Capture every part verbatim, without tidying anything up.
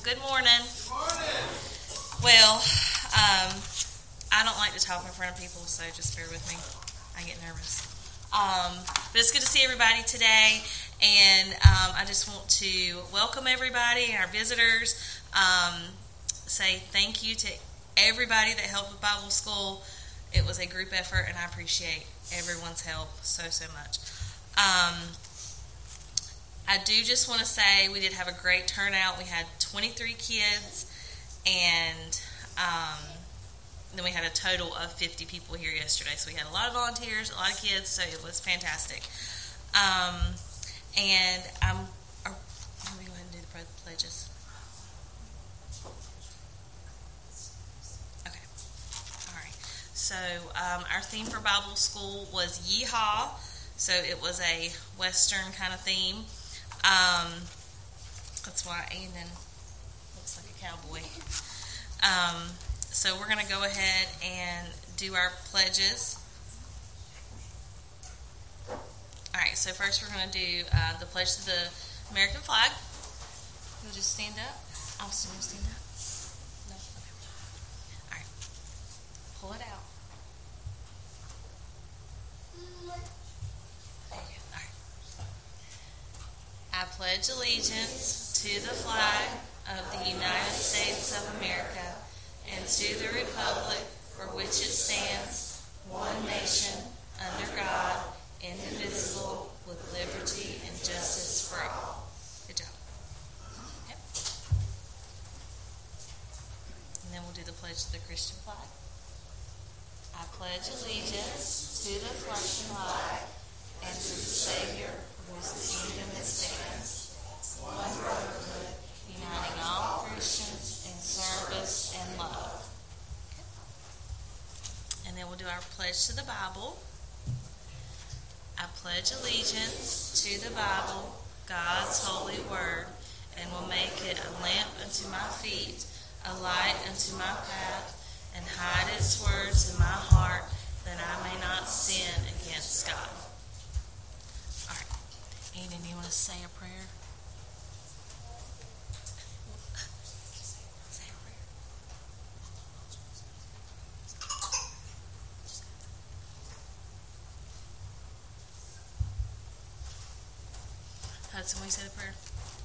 Good morning. Good morning. Well, um, I don't like to talk in front of people, so just bear with me. I get nervous. Um, but it's good to see everybody today, and um, I just want to welcome everybody, our visitors, um, say thank you to everybody that helped with Bible School. It was a group effort, and I appreciate everyone's help so, so much. Um, I do just want to say we did have a great turnout. We had twenty-three kids, and um, then we had a total of fifty people here yesterday. So we had a lot of volunteers, a lot of kids, so it was fantastic. Um, and I'm, are, let me go ahead and do the pledges. Okay. All right. So um, our theme for Bible School was Yeehaw. So it was a Western kind of theme. Um, that's why Aiden looks like a cowboy. Um, so we're going to go ahead and do our pledges. All right, so first we're going to do uh, the pledge to the American flag. You'll just stand up. Austin, you'll stand up. No? Okay. All right. Pull it out. I pledge allegiance to the flag of the United States of America and to the republic for which it stands, one nation, under God, indivisible, with liberty and justice for all. Good job. Okay. And then we'll do the pledge to the Christian flag. I pledge allegiance to the flag and to the Savior, whose kingdom it stands, one brotherhood, uniting all Christians in service and love. Okay. And then we'll do our pledge to the Bible. I pledge allegiance to the Bible, God's holy word, and will make it a lamp unto my feet, a light unto my path, and hide its words in my heart, that I may not sin against God. Aiden, you want to say a prayer? Say a prayer. Hudson, will you say the prayer?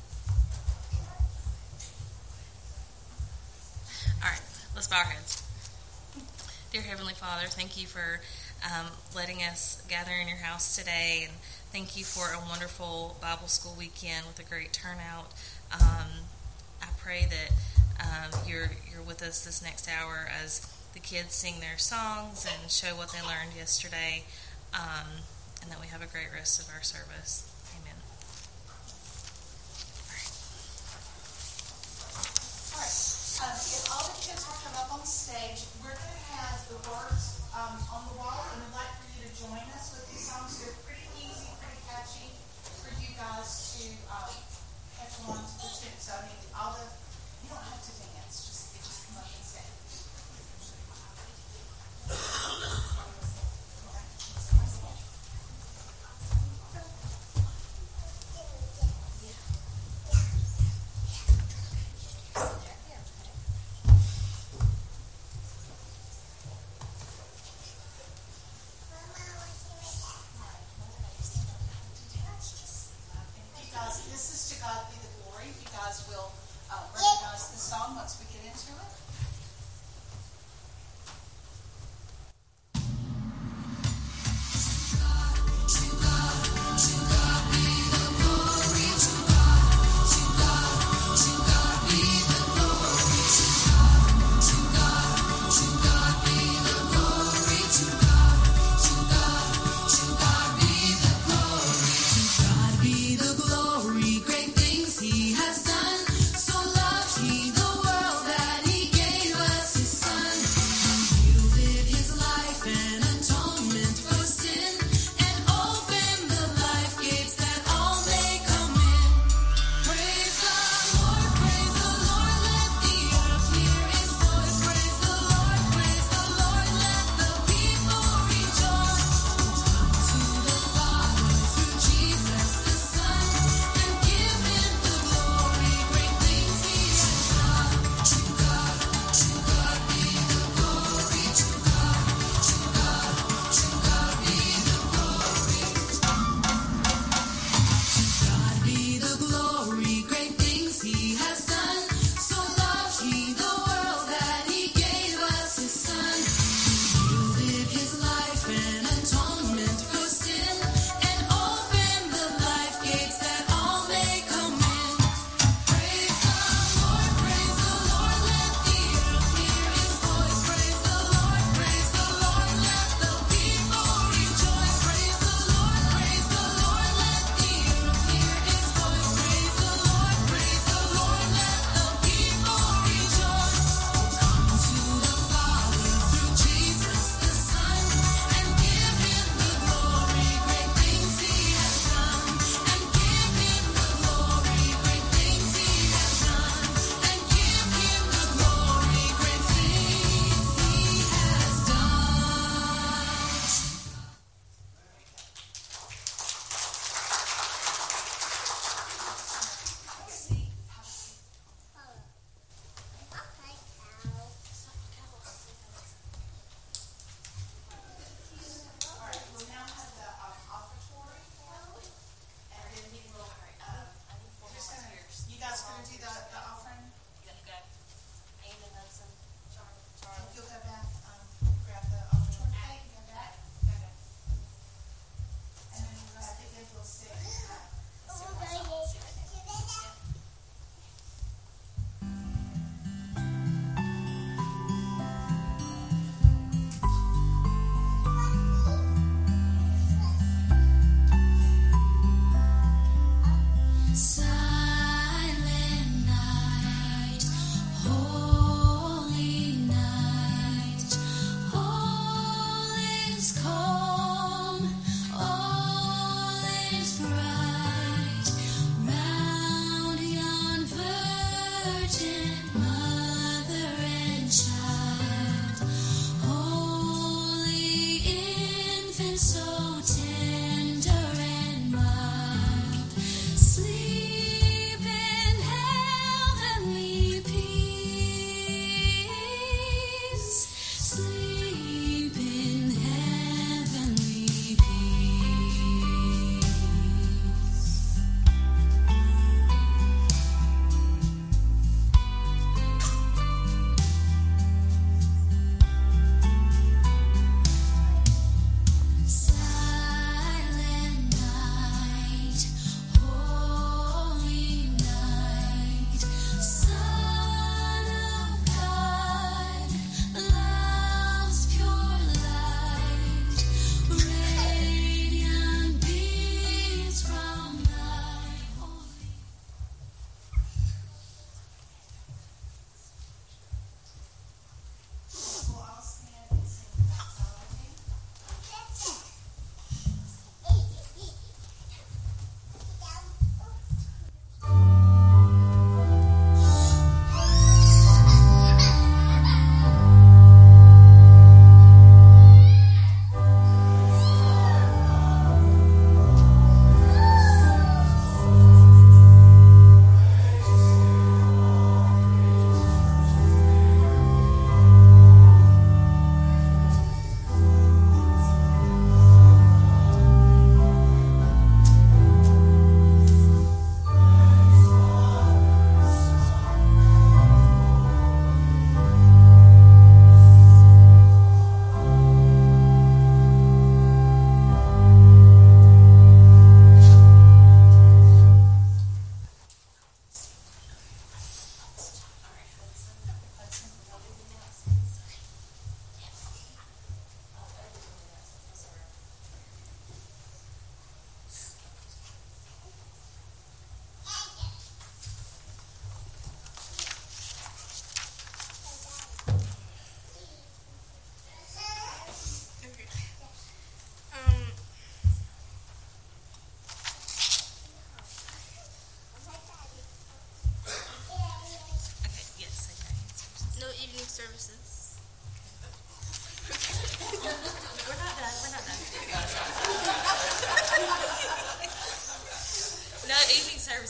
All right, let's bow our heads. Dear Heavenly Father, thank you for um, letting us gather in your house today, and thank you for a wonderful Bible school weekend with a great turnout. Um, I pray that um, you're you're with us this next hour as the kids sing their songs and show what they learned yesterday, um, and that we have a great rest of our service. Amen. All right. All right. Um, if all the kids will come up on stage, we're going to have the words um, on the wall, and we'd like for you to join us with these songs. They're pretty easy, pretty catchy for you guys to um, catch on to the tune. So, I mean, all the, you don't have to dance, just, you just come up and sing. Great things he has done, so loved he the world that he gave.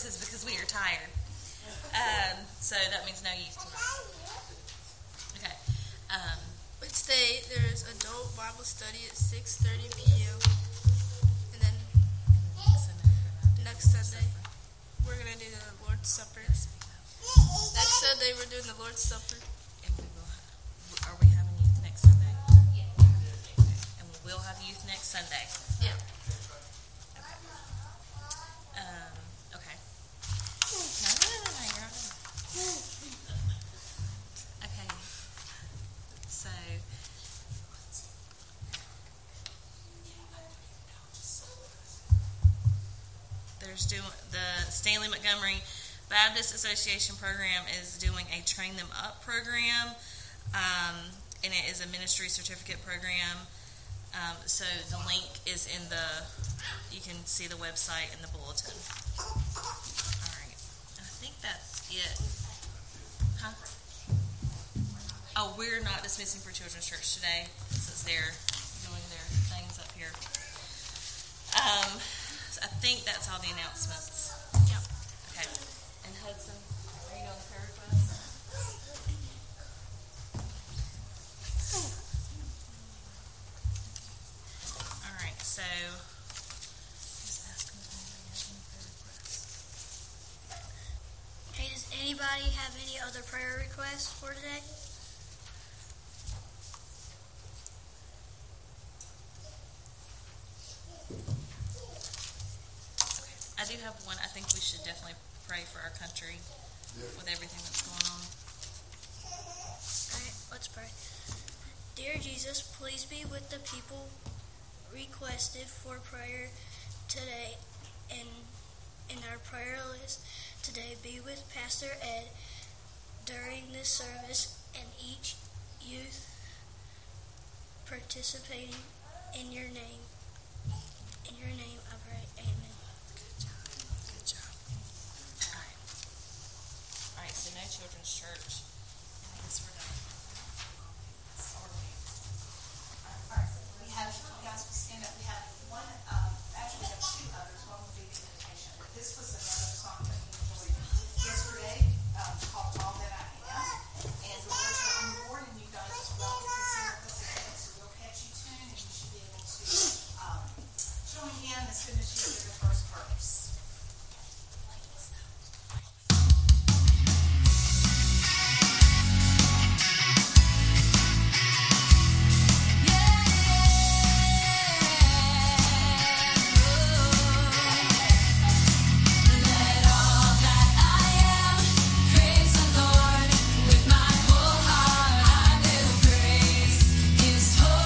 services because we are tired. Um, so that means no youth tonight. Okay. Um, but today there's adult Bible study at six thirty p.m. And then next Sunday we're going to do the Lord's Supper. Next Sunday we're doing the Lord's Supper. And we will have, are we having youth next Sunday? Yeah. And we will have youth next Sunday. Yeah. Okay. Um, okay. No, no, no, no, you're not done. Okay. So, there's doing the Stanley Montgomery Baptist Association program is doing a Train Them Up program, um, and it is a ministry certificate program. Um, so the link is in the, you can see the website in the bulletin. All right, I think that's it. Huh? Oh, we're not dismissing for Children's Church today since they're doing their things up here. Um, so I think that's all the announcements. Yep. Okay. And Hudson, are you doing the prayer request? All right, so just asking if anybody has any prayer requests. Hey, does anybody have any other prayer requests for today? Okay, I do have one. I think we should definitely pray for our country with everything that's going on. All right, let's pray. Dear Jesus, please be with the people requested for prayer today, and in our prayer list today, be with Pastor Ed during this service and each youth participating in your name. In your name I pray, amen. Good job. Good job. All right. All right, so no Children's Church. I guess we're done. All right, so we have, you guys will stand up. We have one, um, actually we have two others. One will be the invitation. But this was another song that we enjoyed yesterday, um, called All That I Am. And the words are on the board, and you guys as well get to sing with us again. It's a real catchy tune, and you should be able to um, join in as soon as you hear the first verse.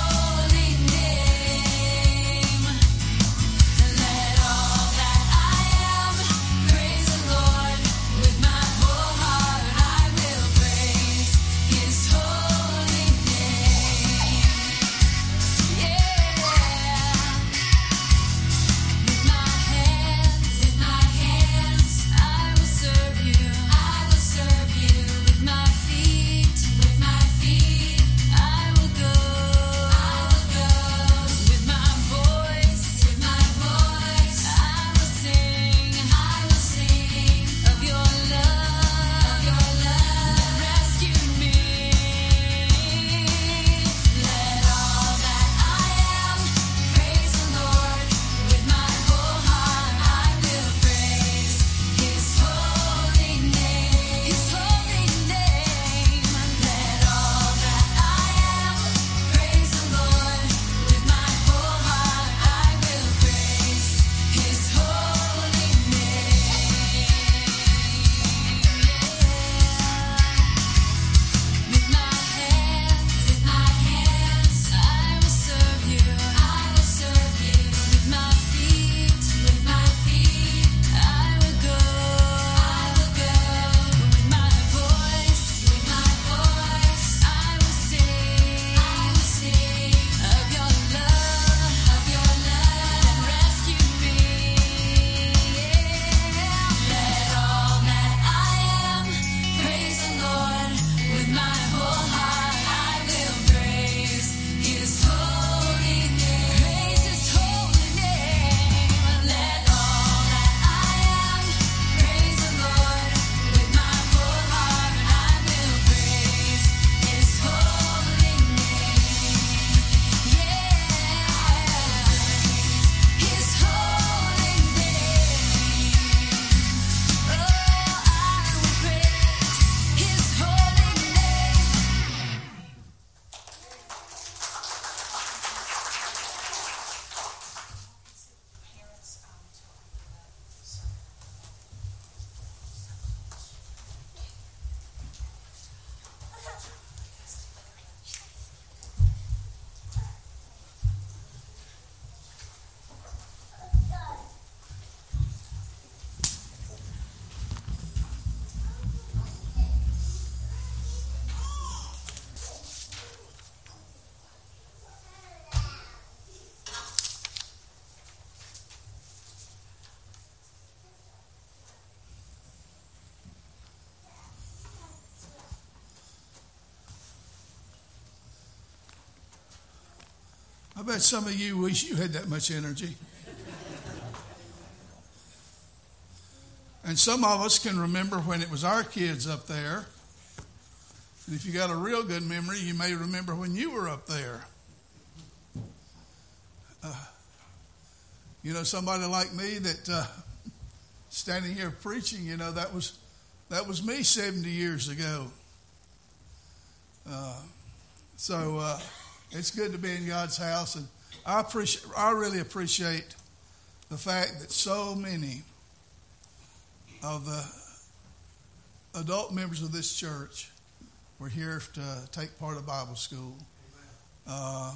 Let all that I bet some of you wish you had that much energy. And some of us can remember when it was our kids up there. And if you got a real good memory, you may remember when you were up there. Uh, you know, somebody like me that uh, standing here preaching, you know, that was that was me seventy years ago. Uh, so uh, it's good to be in God's house, and I appreciate. I really appreciate the fact that so many of the adult members of this church were here to take part of Bible school. Uh,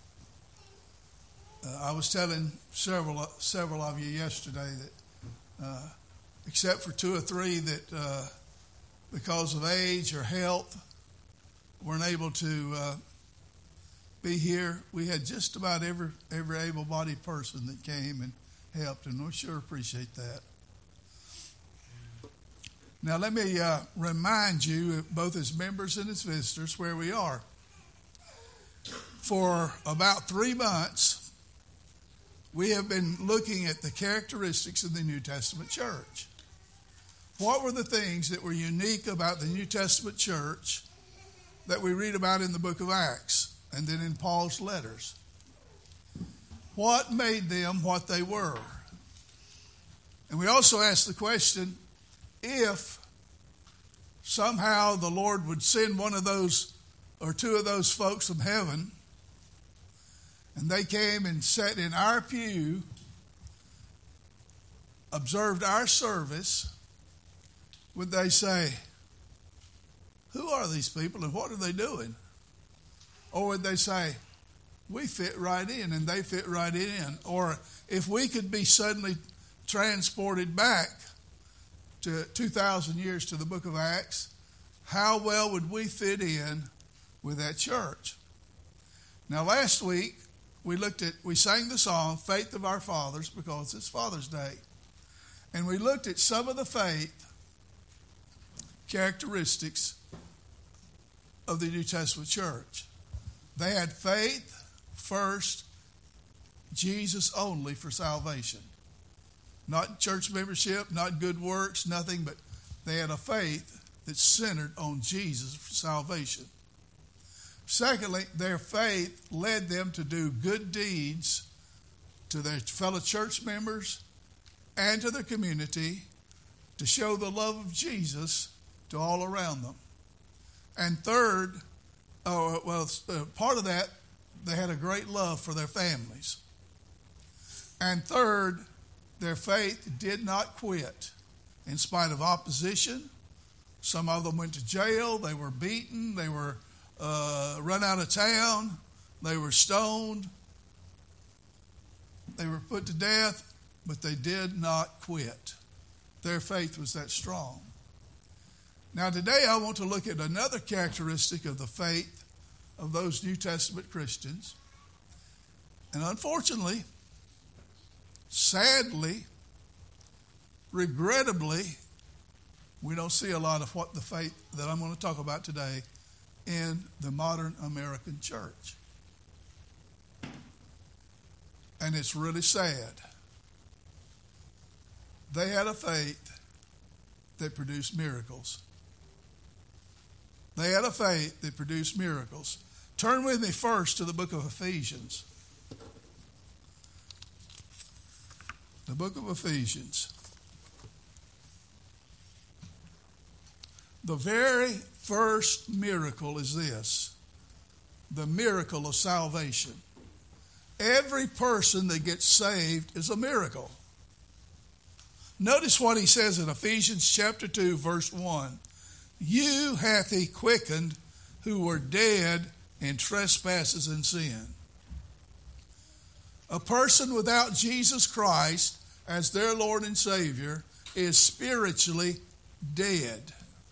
uh, I was telling several several of you yesterday that, uh, except for two or three that, uh, because of age or health, weren't able to uh, be here, we had just about every every able-bodied person that came and helped, and we sure appreciate that. Now, let me uh, remind you, both as members and as visitors, where we are. For about three months, we have been looking at the characteristics of the New Testament church. What were the things that were unique about the New Testament church that we read about in the book of Acts and then in Paul's letters? What made them what they were? And we also asked the question, if somehow the Lord would send one of those or two of those folks from heaven and they came and sat in our pew, observed our service, would they say, who are these people and what are they doing? Or would they say, we fit right in and they fit right in? Or if we could be suddenly transported back to two thousand years to the book of Acts, how well would we fit in with that church? Now, last week, we looked at, we sang the song, Faith of Our Fathers, because it's Father's Day. And we looked at some of the faith characteristics of the New Testament church. They had faith first, Jesus only for salvation. Not church membership, not good works, nothing, but they had a faith that's centered on Jesus for salvation. Secondly, their faith led them to do good deeds to their fellow church members and to their community to show the love of Jesus to all around them. And third, uh, well, uh, part of that, they had a great love for their families. And third, their faith did not quit in spite of opposition. Some of them went to jail. They were beaten. They were uh, run out of town. They were stoned. They were put to death, but they did not quit. Their faith was that strong. Now today I want to look at another characteristic of the faith of those New Testament Christians. And unfortunately, sadly, regrettably, we don't see a lot of what the faith that I'm going to talk about today in the modern American church. And it's really sad. They had a faith that produced miracles. They had a faith that produced miracles. Turn with me first to the book of Ephesians. The book of Ephesians. The very first miracle is this: the miracle of salvation. Every person that gets saved is a miracle. Notice what he says in Ephesians chapter two, verse one. You hath he quickened who were dead in trespasses and sin. A person without Jesus Christ as their Lord and Savior is spiritually dead.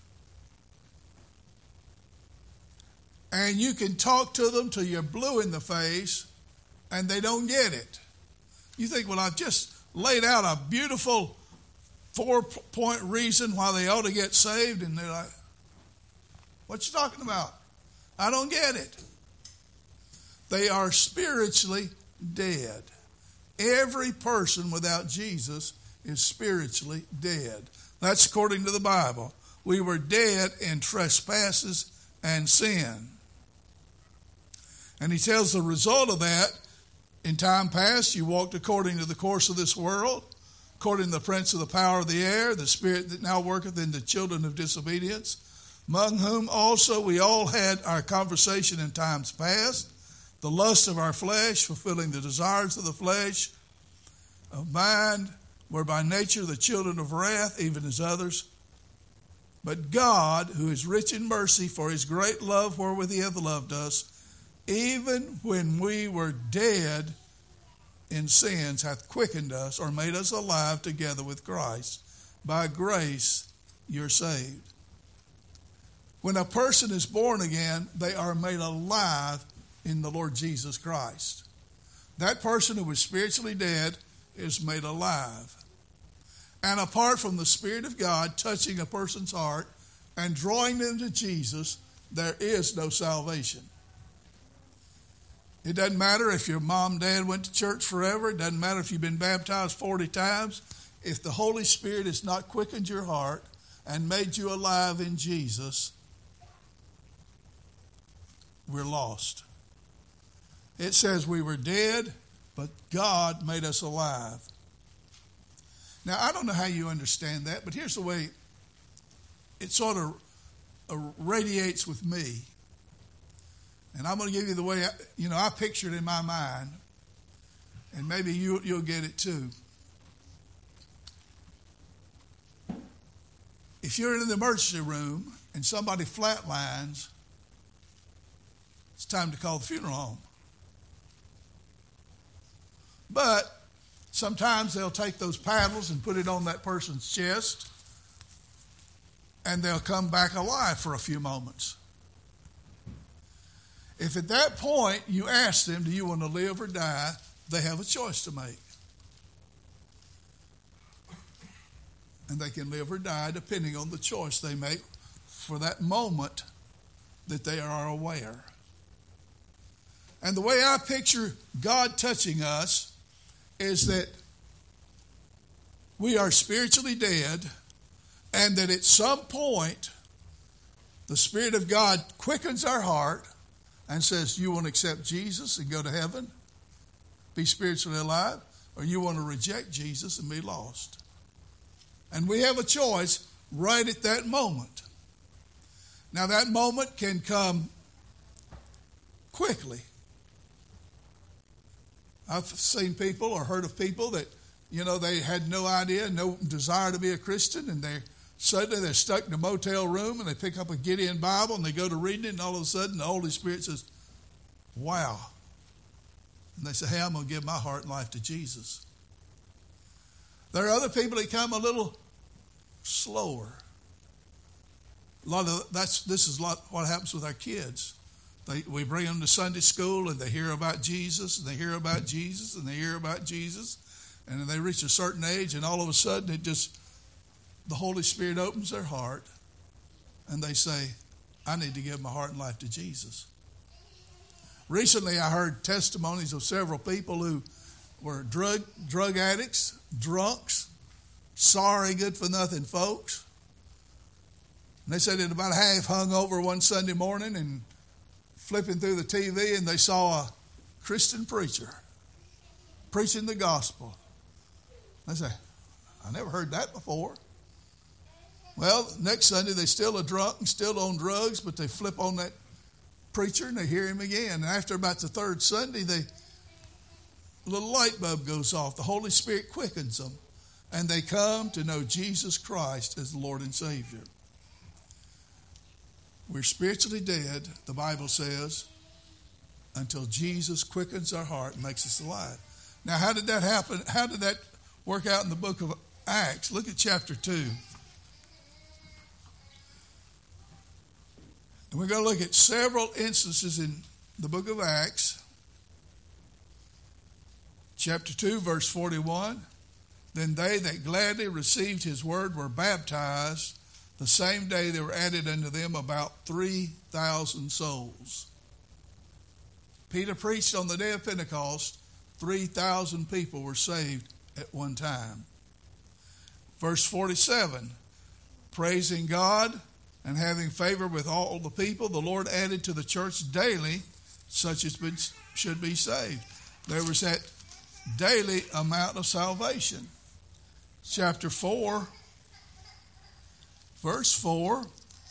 And you can talk to them till you're blue in the face and they don't get it. You think, well, I've just laid out a beautiful four-point reason why they ought to get saved, and they're like, what you talking about? I don't get it. They are spiritually dead. Every person without Jesus is spiritually dead. That's according to the Bible. We were dead in trespasses and sin. And he tells the result of that, in time past you walked according to the course of this world, according to the prince of the power of the air, the spirit that now worketh in the children of disobedience, among whom also we all had our conversation in times past, the lust of our flesh, fulfilling the desires of the flesh, of mind, were by nature the children of wrath, even as others. But God, who is rich in mercy, for his great love wherewith he hath loved us, even when we were dead in sins, hath quickened us, or made us alive together with Christ. By grace you're saved. When a person is born again, they are made alive in the Lord Jesus Christ. That person who was spiritually dead is made alive. And apart from the Spirit of God touching a person's heart and drawing them to Jesus, there is no salvation. It doesn't matter if your mom and dad went to church forever. It doesn't matter if you've been baptized forty times. If the Holy Spirit has not quickened your heart and made you alive in Jesus, we're lost. It says we were dead, but God made us alive. Now, I don't know how you understand that, but here's the way it sort of radiates with me. And I'm going to give you the way, I, you know, I picture it in my mind. And maybe you, you'll get it too. If you're in the emergency room and somebody flatlines, it's time to call the funeral home. But sometimes they'll take those paddles and put it on that person's chest, and they'll come back alive for a few moments. If at that point you ask them, do you want to live or die, they have a choice to make. And they can live or die depending on the choice they make for that moment that they are aware. And the way I picture God touching us is that we are spiritually dead, and that at some point the Spirit of God quickens our heart and says, you want to accept Jesus and go to heaven, be spiritually alive, or you want to reject Jesus and be lost. And we have a choice right at that moment. Now that moment can come quickly. I've seen people or heard of people that, you know, they had no idea, no desire to be a Christian, and they suddenly they're stuck in a motel room and they pick up a Gideon Bible and they go to reading it, and all of a sudden the Holy Spirit says, wow. And they say, hey, I'm going to give my heart and life to Jesus. There are other people that come a little slower. A lot of that's this is a lot what happens with our kids. They, we bring them to Sunday school and they hear about Jesus and they hear about Jesus and they hear about Jesus, and then they reach a certain age and all of a sudden it just the Holy Spirit opens their heart and they say, I need to give my heart and life to Jesus. Recently I heard testimonies of several people who were drug drug addicts, drunks, sorry, good-for-nothing folks. And they said that about half hung over one Sunday morning and flipping through the T V, and they saw a Christian preacher preaching the gospel. They say, I never heard that before. Well, next Sunday they still are drunk and still on drugs, but they flip on that preacher and they hear him again. And after about the third Sunday, they a little light bulb goes off. The Holy Spirit quickens them, and they come to know Jesus Christ as the Lord and Savior. We're spiritually dead, the Bible says, until Jesus quickens our heart and makes us alive. Now, how did that happen? How did that work out in the book of Acts? Look at chapter two. And we're going to look at several instances in the book of Acts. Chapter two, verse forty-one. Then they that gladly received his word were baptized. The same day there were added unto them about three thousand souls. Peter preached on the day of Pentecost. three thousand people were saved at one time. Verse forty-seven, praising God and having favor with all the people, the Lord added to the church daily such as been, should be saved. There was that daily amount of salvation. Chapter four, verse four.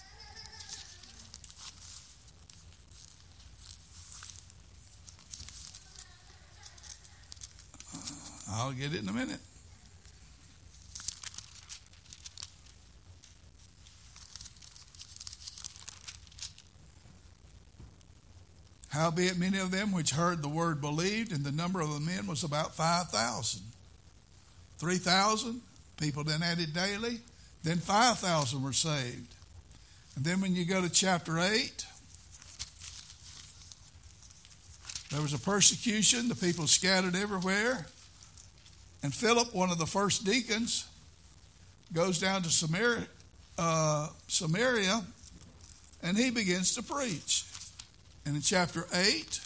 I'll get it in a minute. Howbeit many of them which heard the word believed, and the number of the men was about five thousand. Three thousand people then added daily, then five thousand were saved. And then when you go to chapter eight, there was a persecution, the people scattered everywhere. And Philip, one of the first deacons, goes down to Samaria, uh, Samaria, and he begins to preach. And in chapter eight,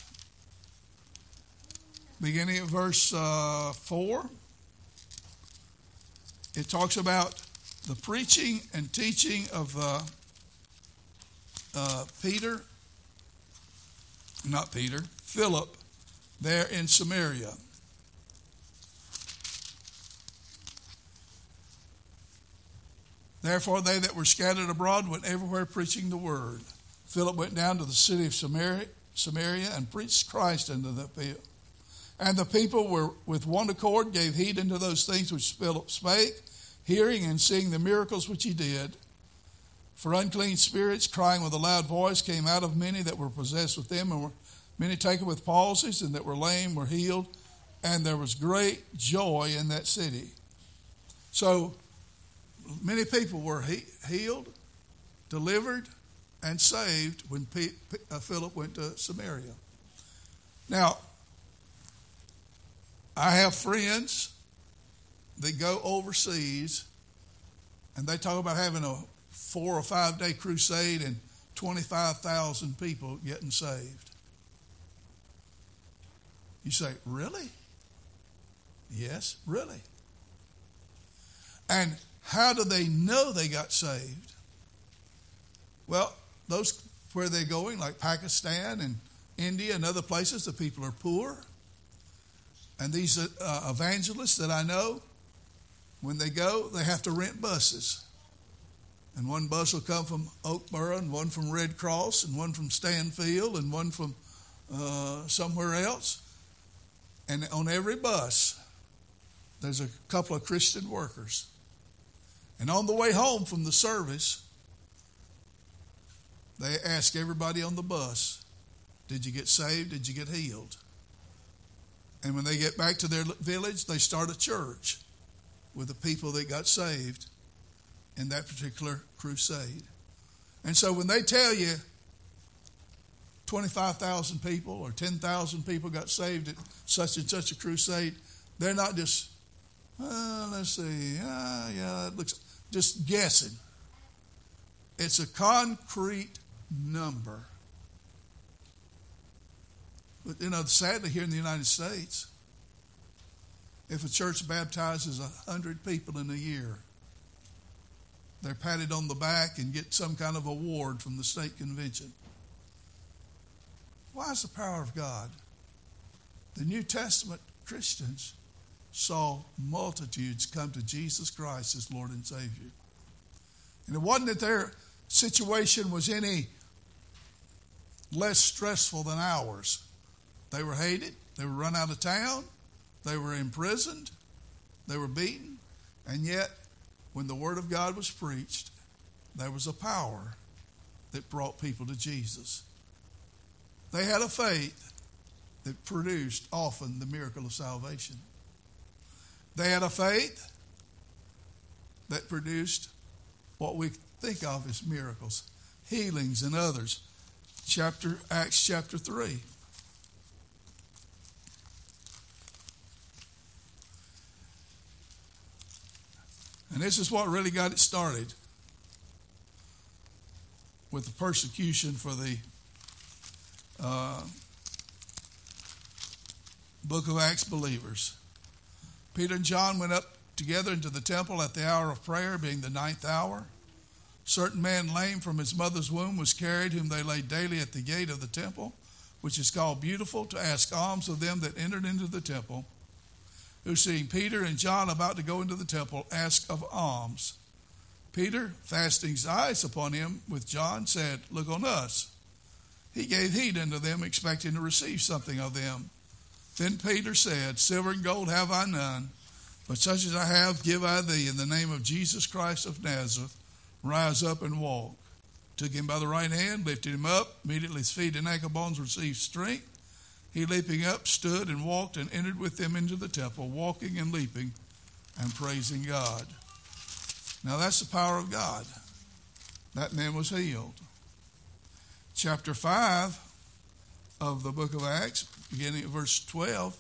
beginning at verse uh, four, it talks about the preaching and teaching of uh, uh, Peter, not Peter, Philip, there in Samaria. Therefore, they that were scattered abroad went everywhere preaching the word. Philip went down to the city of Samaria, Samaria and preached Christ unto the people. And the people were with one accord, gave heed unto those things which Philip spake, hearing and seeing the miracles which he did. For unclean spirits, crying with a loud voice, came out of many that were possessed with them, and were many taken with palsies, and that were lame were healed. And there was great joy in that city. So, many people were he- healed, delivered, and saved when P- P- uh, Philip went to Samaria. Now, I have friends that go overseas, and they talk about having a four or five day crusade and twenty-five thousand people getting saved. You say, really? Yes, really. And how do they know they got saved? Well, those where they're going, like Pakistan and India and other places, the people are poor. And these uh, evangelists that I know, when they go, they have to rent buses. And one bus will come from Oakborough, and one from Red Cross, and one from Stanfield, and one from uh, somewhere else. And on every bus, there's a couple of Christian workers. And on the way home from the service, they ask everybody on the bus, did you get saved? Did you get healed? And when they get back to their village, they start a church with the people that got saved in that particular crusade. And so when they tell you twenty-five thousand people or ten thousand people got saved at such and such a crusade, they're not just, uh, let's see, uh, yeah, it looks, just guessing. It's a concrete number. But, you know, sadly here in the United States, if a church baptizes a hundred people in a year, they're patted on the back and get some kind of award from the state convention. Why is the power of God? The New Testament Christians saw multitudes come to Jesus Christ as Lord and Savior. And it wasn't that their situation was any less stressful than ours. They were hated. They were run out of town. They were imprisoned. They were beaten. And yet, when the Word of God was preached, there was a power that brought people to Jesus. They had a faith that produced often the miracle of salvation. They had a faith that produced what we think of as miracles, healings and others. Chapter Acts chapter three. And this is what really got it started with the persecution for the uh, Book of Acts believers. Peter and John went up together into the temple at the hour of prayer, being the ninth hour. Certain man lame from his mother's womb was carried, whom they laid daily at the gate of the temple, which is called Beautiful, to ask alms of them that entered into the temple, who, seeing Peter and John about to go into the temple, asked of alms. Peter, fastening his eyes upon him with John, said, Look on us. He gave heed unto them, expecting to receive something of them. Then Peter said, Silver and gold have I none, but such as I have give I thee. In the name of Jesus Christ of Nazareth, rise up and walk. Took him by the right hand, lifted him up. Immediately his feet and ankle bones received strength. He, leaping up, stood and walked and entered with them into the temple, walking and leaping and praising God. Now that's the power of God. That man was healed. Chapter five of the book of Acts, beginning at verse twelve.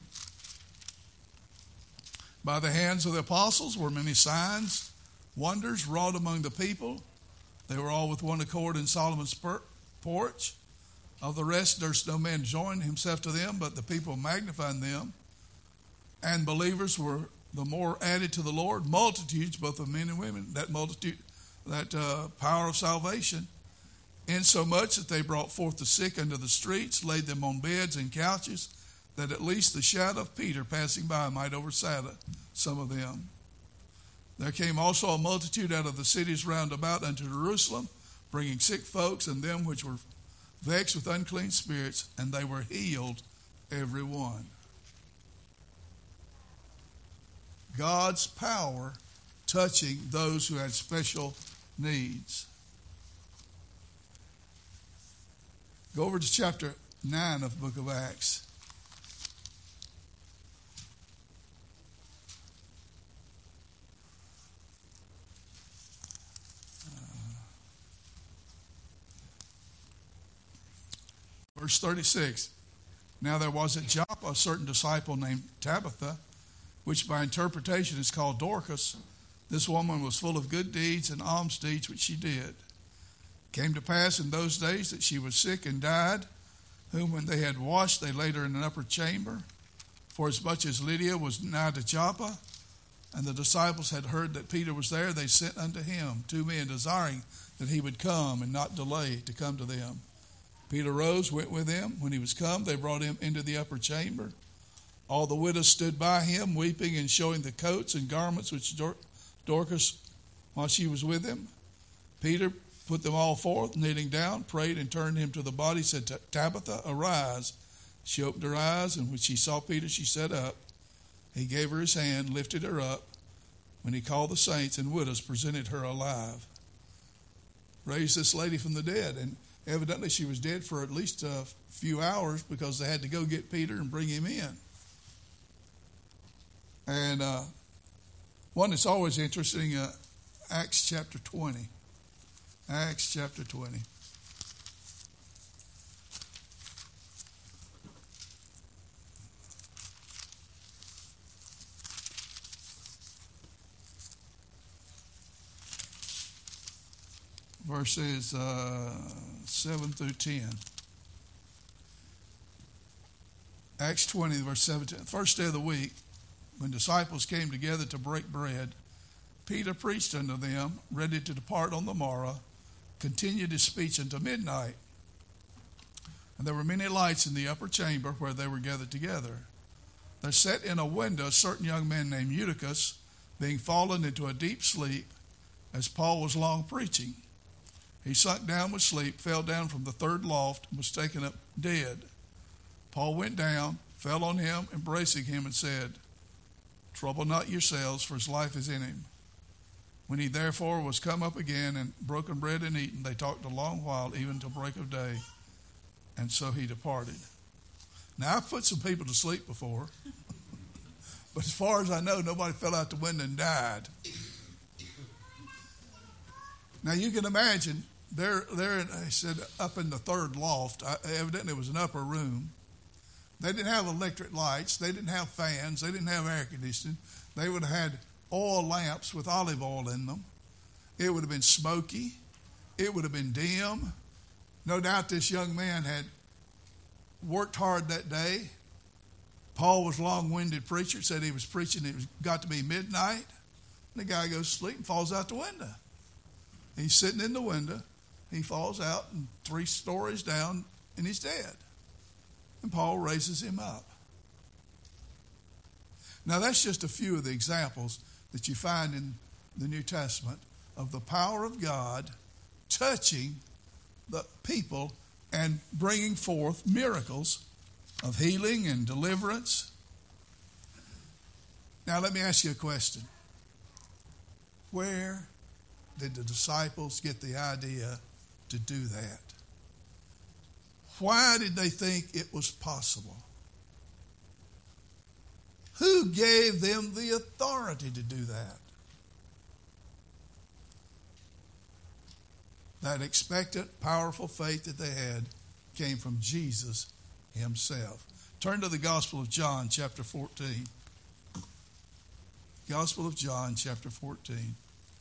By the hands of the apostles were many signs, wonders wrought among the people. They were all with one accord in Solomon's porch. Of the rest durst no man join himself to them, but the people magnified them. And believers were the more added to the Lord, multitudes, both of men and women, that multitude, that uh, power of salvation, insomuch that they brought forth the sick unto the streets, laid them on beds and couches, that at least the shadow of Peter passing by might overshadow some of them. There came also a multitude out of the cities round about unto Jerusalem, bringing sick folks and them which were vexed with unclean spirits, and they were healed every one. God's power touching those who had special needs. Go over to chapter nine of the book of Acts. Verse thirty-six, Now there was at Joppa a certain disciple named Tabitha, which by interpretation is called Dorcas. This woman was full of good deeds and alms deeds which she did. It came to pass in those days that she was sick and died, whom when they had washed, they laid her in an upper chamber. For as much as Lydia was nigh to Joppa, and the disciples had heard that Peter was there, they sent unto him two men, desiring that he would come and not delay to come to them. Peter rose, went with them. When he was come, they brought him into the upper chamber. All the widows stood by him, weeping and showing the coats and garments which Dor- Dorcas, while she was with him. Peter put them all forth, kneeling down, prayed, and turned him to the body, said, Tabitha, arise. She opened her eyes, and when she saw Peter, she sat up. He gave her his hand, lifted her up. When he called the saints and widows, presented her alive. Raised this lady from the dead, and evidently she was dead for at least a few hours because they had to go get Peter and bring him in. And uh, one that's always interesting, uh, Acts chapter twenty. Acts chapter twenty. Verses uh, seven through ten. Acts twenty, verse seventeen. First day of the week, when disciples came together to break bread, Peter preached unto them, ready to depart on the morrow, continued his speech until midnight. And there were many lights in the upper chamber where they were gathered together. There sat in a window a certain young man named Eutychus, being fallen into a deep sleep, as Paul was long preaching. He sunk down with sleep, fell down from the third loft, and was taken up dead. Paul went down, fell on him, embracing him, and said, Trouble not yourselves, for his life is in him. When he therefore was come up again and broken bread and eaten, they talked a long while, even till break of day. And so he departed. Now, I've put some people to sleep before, but as far as I know, nobody fell out the window and died. Now, you can imagine, they're, they're in, they said, up in the third loft. I, evidently, it was an upper room. They didn't have electric lights. They didn't have fans. They didn't have air conditioning. They would have had oil lamps with olive oil in them. It would have been smoky. It would have been dim. No doubt this young man had worked hard that day, Paul was a long-winded preacher, said he was preaching, it was got to be midnight. And the guy goes to sleep and falls out the window. He's sitting in the window. He falls out and three stories down, and he's dead. And Paul raises him up. Now, that's just a few of the examples that you find in the New Testament of the power of God touching the people and bringing forth miracles of healing and deliverance. Now, let me ask you a question. Where did the disciples get the idea to do that? Why did they think it was possible? Who gave them the authority to do that? That expectant, powerful faith that they had came from Jesus himself. Turn to the Gospel of John, chapter fourteen. Gospel of John, chapter fourteen.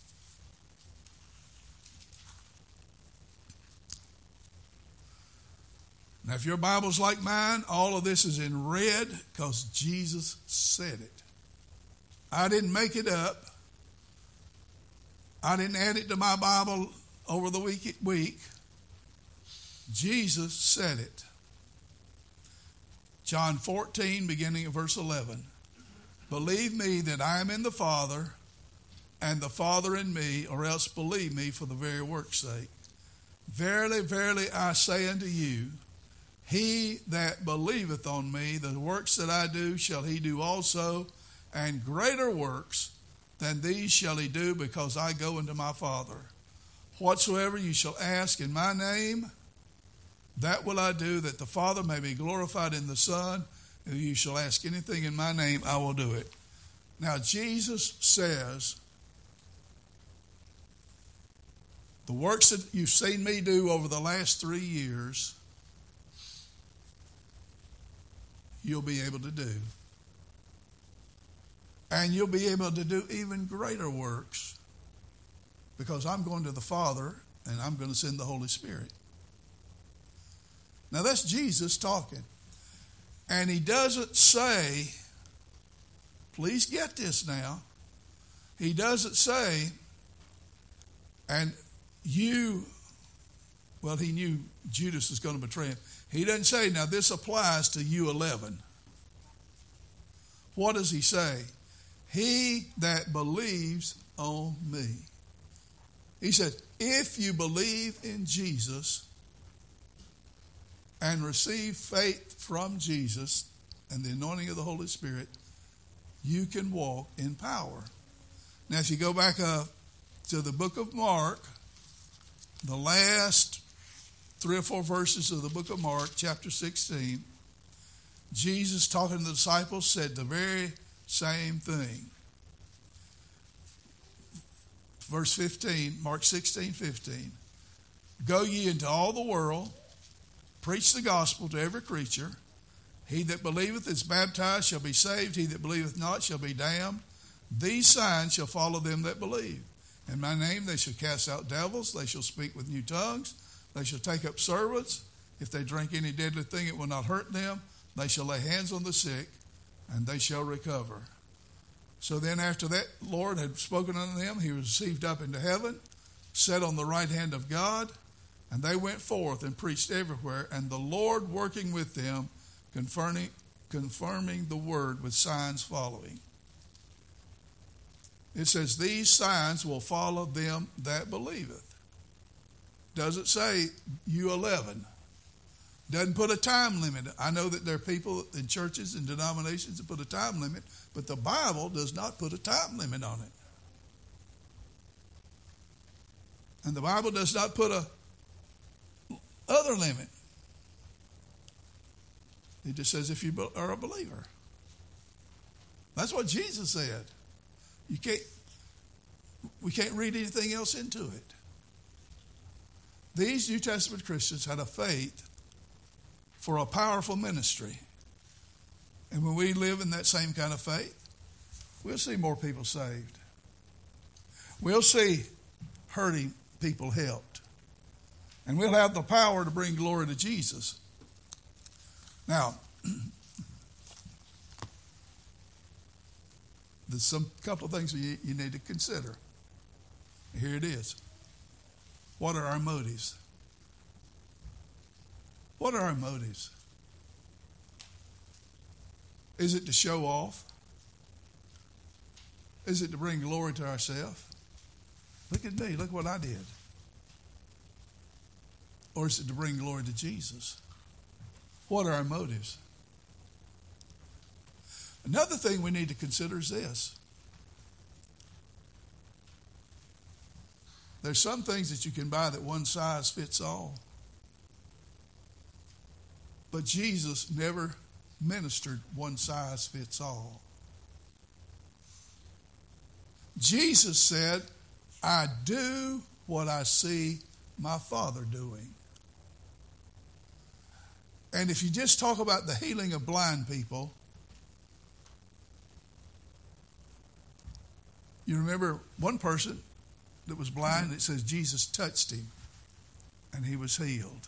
Now, if your Bible's like mine, all of this is in red because Jesus said it. I didn't make it up. I didn't add it to my Bible over the week. week. Jesus said it. John fourteen, beginning at verse eleven. Believe me that I am in the Father, and the Father in me, or else believe me for the very work's sake. Verily, verily, I say unto you, he that believeth on me, the works that I do shall he do also, and greater works than these shall he do, because I go unto my Father. Whatsoever you shall ask in my name, that will I do, that the Father may be glorified in the Son. If you shall ask anything in my name, I will do it. Now, Jesus says, the works that you've seen me do over the last three years, you'll be able to do. And you'll be able to do even greater works, because I'm going to the Father and I'm going to send the Holy Spirit. Now, that's Jesus talking. And he doesn't say, please get this now. He doesn't say, and you, well, he knew Judas was going to betray him. He doesn't say, now this applies to you eleven. What does he say? He that believes on me. He said, if you believe in Jesus and receive faith from Jesus and the anointing of the Holy Spirit, you can walk in power. Now, if you go back uh, to the book of Mark, the last three or four verses of the book of Mark, chapter sixteen, Jesus, talking to the disciples, said the very same thing. Verse fifteen, Mark sixteen, fifteen. Go ye into all the world, preach the gospel to every creature. He that believeth is baptized shall be saved. He that believeth not shall be damned. These signs shall follow them that believe. In my name they shall cast out devils. They shall speak with new tongues. They shall take up servants. If they drink any deadly thing, it will not hurt them. They shall lay hands on the sick, and they shall recover. So then after that, Lord had spoken unto them. He was received up into heaven, sat on the right hand of God, and they went forth and preached everywhere, and the Lord working with them, confirming, confirming the word with signs following. It says, these signs will follow them that believeth. Doesn't say you eleven. Doesn't put a time limit. I know that there are people in churches and denominations that put a time limit, but the Bible does not put a time limit on it. And the Bible does not put a other limit. It just says if you are a believer. That's what Jesus said. You can't, we can't read anything else into it. These New Testament Christians had a faith for a powerful ministry. And when we live in that same kind of faith, we'll see more people saved. We'll see hurting people helped. And we'll have the power to bring glory to Jesus. Now, there's some couple of things you, you need to consider. Here it is. What are our motives? What are our motives? Is it to show off? Is it to bring glory to ourselves? Look at me. Look what I did. Or is it to bring glory to Jesus? What are our motives? Another thing we need to consider is this. There's some things that you can buy that one size fits all. But Jesus never ministered one size fits all. Jesus said, I do what I see my Father doing. And if you just talk about the healing of blind people, you remember one person that was blind, it says Jesus touched him and he was healed.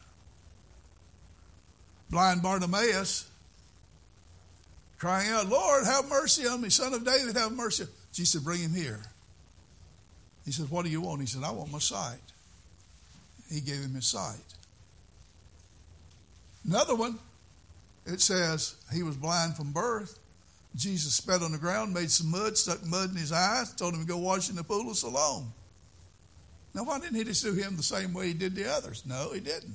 Blind Bartimaeus crying out, Lord, have mercy on me, Son of David, have mercy. Jesus said, bring him here. He said, what do you want? He said, I want my sight. He gave him his sight. Another one, it says he was blind from birth. Jesus spat on the ground, made some mud, stuck mud in his eyes, told him to go wash in the pool of Siloam. Now, why didn't he just do him the same way he did the others? No, he didn't.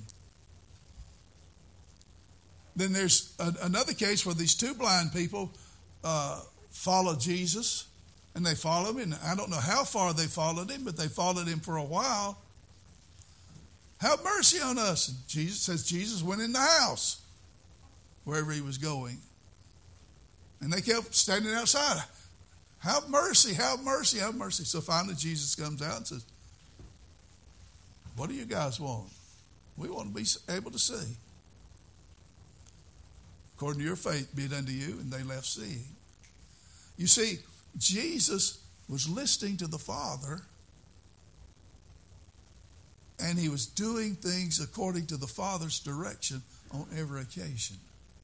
Then there's a, another case where these two blind people uh, followed Jesus, and they followed him. And I don't know how far they followed him, but they followed him for a while. Have mercy on us. And Jesus says Jesus went in the house wherever he was going. And they kept standing outside. Have mercy, have mercy, have mercy. So finally Jesus comes out and says, what do you guys want? We want to be able to see. According to your faith, be it unto you. And they left seeing. You see, Jesus was listening to the Father, and he was doing things according to the Father's direction on every occasion.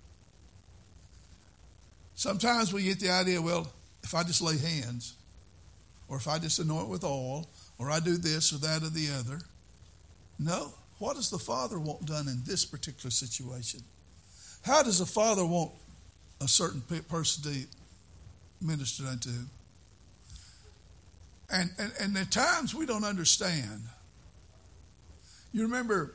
Sometimes we get the idea, well, if I just lay hands, or if I just anoint with oil, or I do this or that or the other. No. What does the Father want done in this particular situation? How does the Father want a certain person to minister unto? And, and, and at times we don't understand. You remember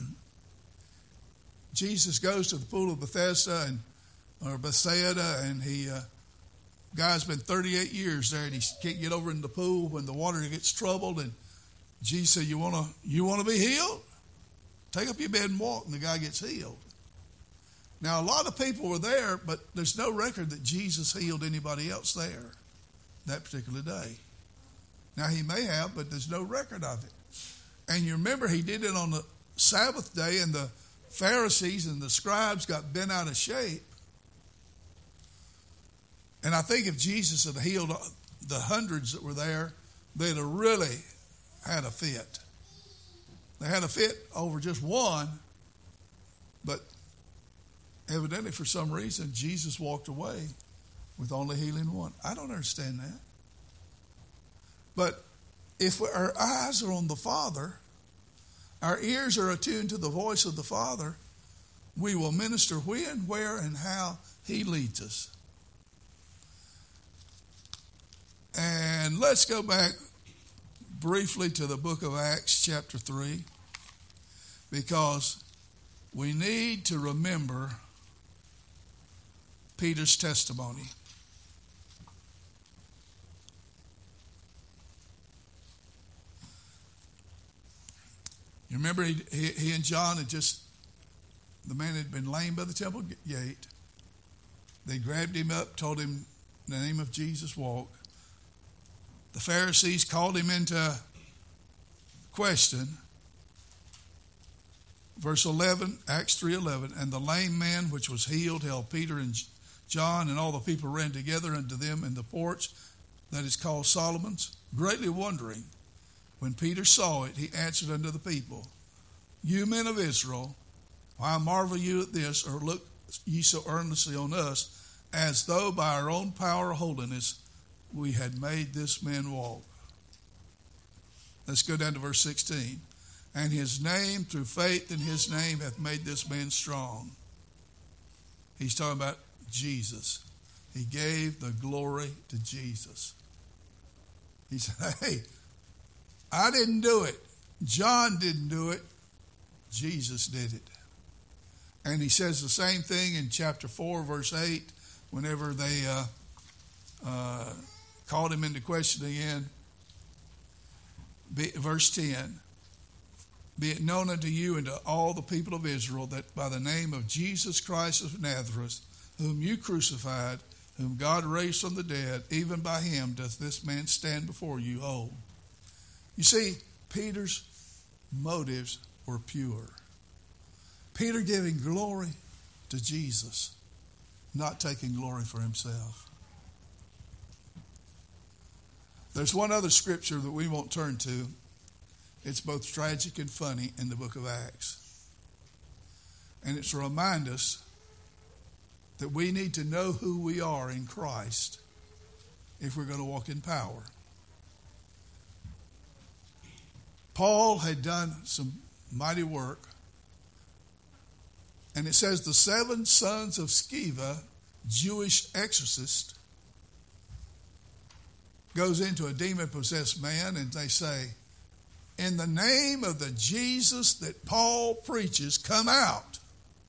Jesus goes to the pool of Bethesda and or Bethsaida, and he uh, guy's been thirty-eight years there, and he can't get over in the pool when the water gets troubled. And Jesus said, "You want to you want to be healed? Take up your bed and walk." And the guy gets healed. Now, a lot of people were there, but there's no record that Jesus healed anybody else there that particular day. Now, he may have, but there's no record of it. And you remember he did it on the Sabbath day, and the Pharisees and the scribes got bent out of shape. And I think if Jesus had healed the hundreds that were there, they'd have really had a fit. They had a fit over just one, but evidently for some reason Jesus walked away with only healing one. I don't understand that. But if our eyes are on the Father, our ears are attuned to the voice of the Father, we will minister when, where, and how he leads us. And let's go back briefly to the book of Acts chapter three, because we need to remember Peter's testimony. You remember he, he, he and John had just, the man had been lame by the temple gate. They grabbed him up, told him in the name of Jesus, walk. The Pharisees called him into question. Verse eleven, Acts three eleven, and the lame man which was healed held Peter and John, and all the people ran together unto them in the porch that is called Solomon's, greatly wondering. When Peter saw it, he answered unto the people, You men of Israel, why marvel you at this, or look ye so earnestly on us, as though by our own power or holiness we had made this man walk. Let's go down to verse sixteen. And his name, through faith in his name, hath made this man strong. He's talking about Jesus. He gave the glory to Jesus. He said, hey, I didn't do it. John didn't do it. Jesus did it. And he says the same thing in chapter four, verse eight, whenever they uh, uh, called him into question again. Be, verse ten, be it known unto you and to all the people of Israel that by the name of Jesus Christ of Nazareth, whom you crucified, whom God raised from the dead, even by him doth this man stand before you whole. You see, Peter's motives were pure. Peter giving glory to Jesus, not taking glory for himself. There's one other scripture that we won't turn to. It's both tragic and funny in the book of Acts. And it's to remind us that we need to know who we are in Christ if we're going to walk in power. Paul had done some mighty work. And it says the seven sons of Sceva, Jewish exorcist, goes into a demon-possessed man and they say, in the name of the Jesus that Paul preaches, come out.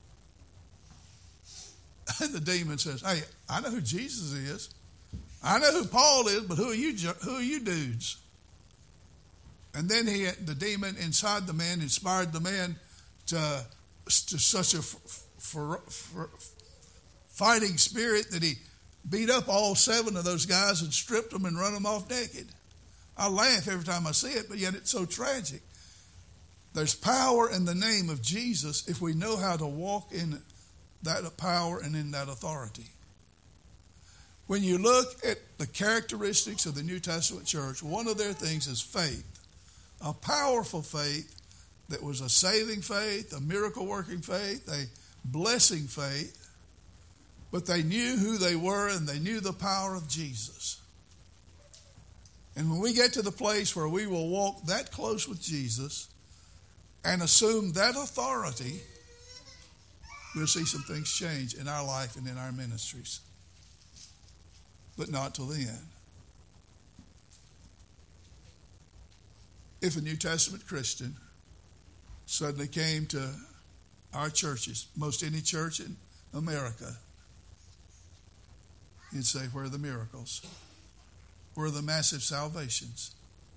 And the demon says, hey, I know who Jesus is. I know who Paul is, but who are you, who are you dudes? And then he, the demon inside the man inspired the man to, to such a for, for, fighting spirit that he beat up all seven of those guys and stripped them and run them off naked. I laugh every time I see it, but yet it's so tragic. There's power in the name of Jesus if we know how to walk in that power and in that authority. When you look at the characteristics of the New Testament church, one of their things is faith. A powerful faith that was a saving faith, a miracle-working faith, a blessing faith. But they knew who they were and they knew the power of Jesus. And when we get to the place where we will walk that close with Jesus and assume that authority, we'll see some things change in our life and in our ministries. But not till then. If a New Testament Christian suddenly came to our churches, most any church in America, you'd say, where are the miracles? Where are the massive salvations?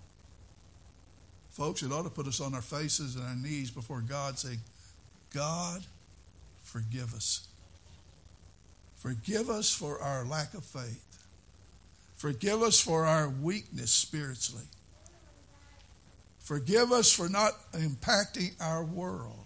Folks, it ought to put us on our faces and our knees before God saying, God, forgive us. Forgive us for our lack of faith. Forgive us for our weakness spiritually. Forgive us for not impacting our world.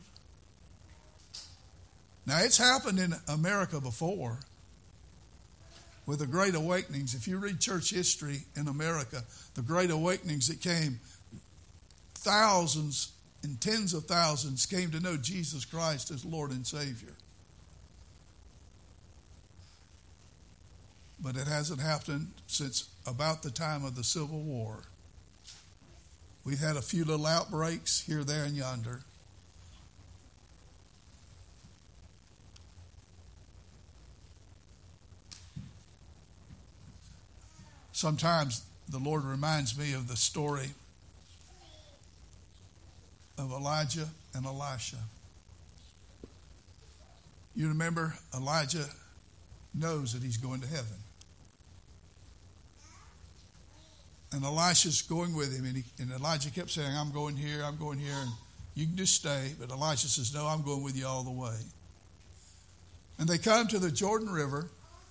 Now, it's happened in America before with the Great Awakenings. If you read church history in America, the Great Awakenings that came, thousands and tens of thousands came to know Jesus Christ as Lord and Savior. But it hasn't happened since about the time of the Civil War. We've had a few little outbreaks here, there, and yonder. Sometimes the Lord reminds me of the story of Elijah and Elisha. You remember Elijah knows that he's going to heaven. And Elisha's going with him, and, he, and Elijah kept saying, I'm going here, I'm going here, and you can just stay. But Elisha says, no, I'm going with you all the way. And they come to the Jordan River.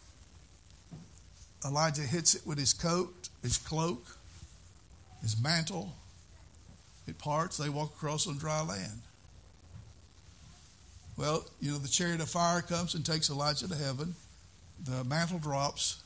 Elijah hits it with his coat, his cloak, his mantle. It parts. They walk across on dry land. Well, you know, the chariot of fire comes and takes Elijah to heaven. The mantle drops.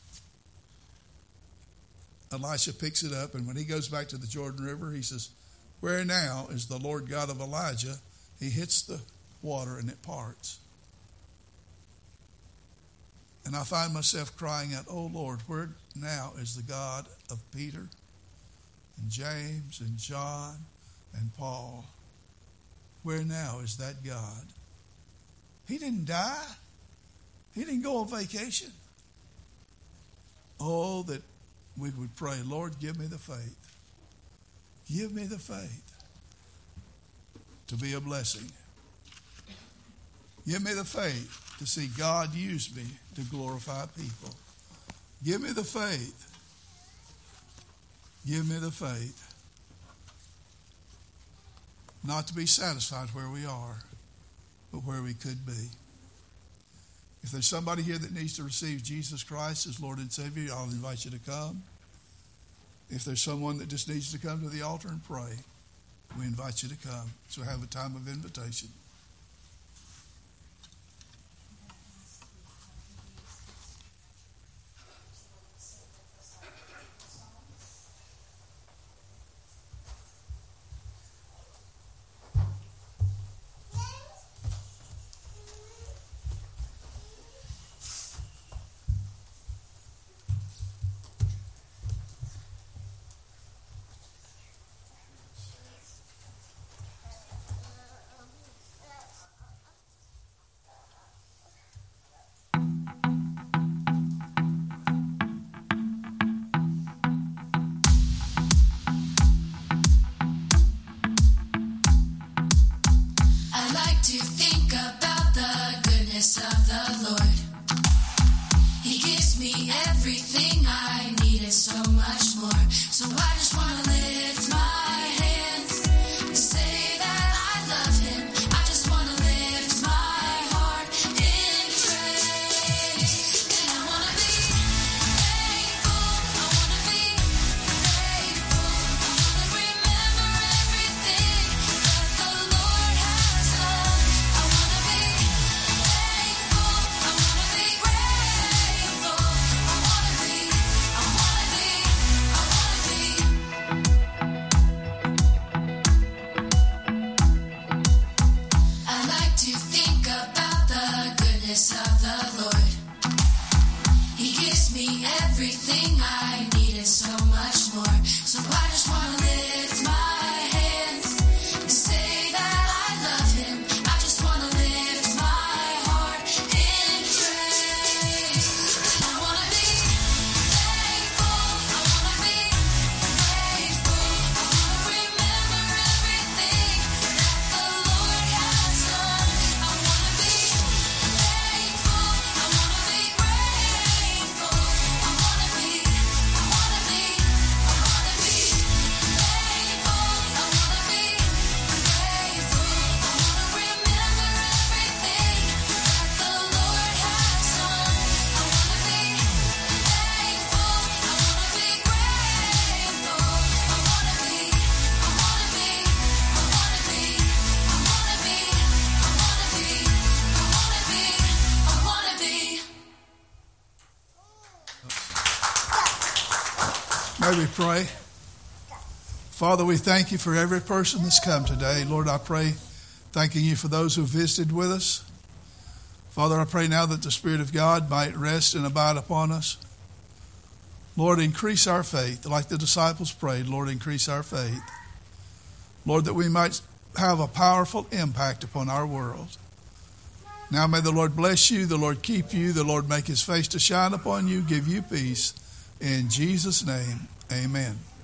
Elisha picks it up, and when he goes back to the Jordan River, he says, where now is the Lord God of Elijah? He hits the water and it parts. And I find myself crying out, oh Lord, where now is the God of Peter and James and John and Paul? Where now is that God? He didn't die. He didn't go on vacation. Oh, that we would pray, Lord, give me the faith. Give me the faith to be a blessing. Give me the faith to see God use me to glorify people. Give me the faith. Give me the faith. Not to be satisfied where we are, but where we could be. If there's somebody here that needs to receive Jesus Christ as Lord and Savior, I'll invite you to come. If there's someone that just needs to come to the altar and pray, we invite you to come. So have a time of invitation. May we pray. Father, we thank you for every person that's come today. Lord, I pray, thanking you for those who visited with us. Father, I pray now that the Spirit of God might rest and abide upon us. Lord, increase our faith. Like the disciples prayed, Lord, increase our faith. Lord, that we might have a powerful impact upon our world. Now may the Lord bless you, the Lord keep you, the Lord make his face to shine upon you, give you peace. In Jesus' name, amen.